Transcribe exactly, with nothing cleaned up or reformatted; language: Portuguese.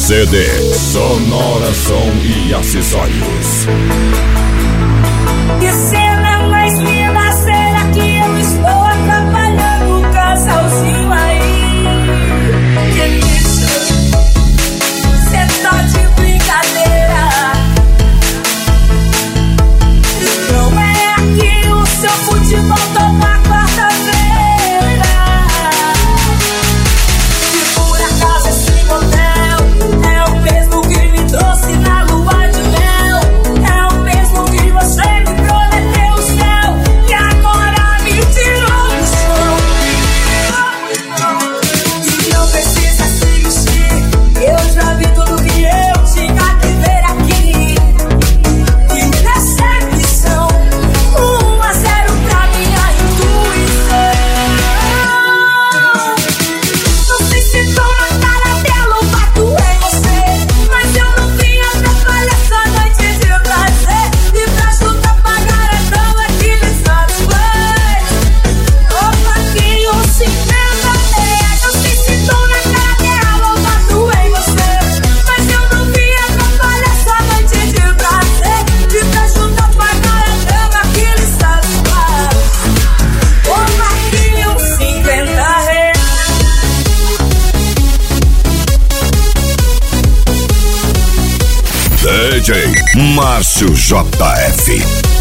C D Sonora Som e Acessórios. Que cena mais linda, será que eu estou atrapalhando o casalzinho aí? Que isso? Cê tá de brincadeira? Não é aqui o seu futebol toma quarta-feira. Se por acaso esse motel é o mesmo que me trouxe na lua de mel, é o mesmo que você me prometeu o céu e agora me tirou do chão. E não precisa se vestir, eu já vi tudo que eu tinha que ver aqui. Que decepção, um a zero pra minha intuição. Não sei se tô na cara dela ou bato em você, mas eu não vim atrapalhar essa noite de prazer. E pra juntar pagar a dama que me satisfaz. Ô Paquinho, cinquenta reais. Não sei se tô na cara dela ou bato em você, mas eu não vim atrapalhar essa noite de prazer. E pra juntar pagar a dama que lhe satisfaz. Ô Paquinho, cinquenta reais. D J Márcio J F.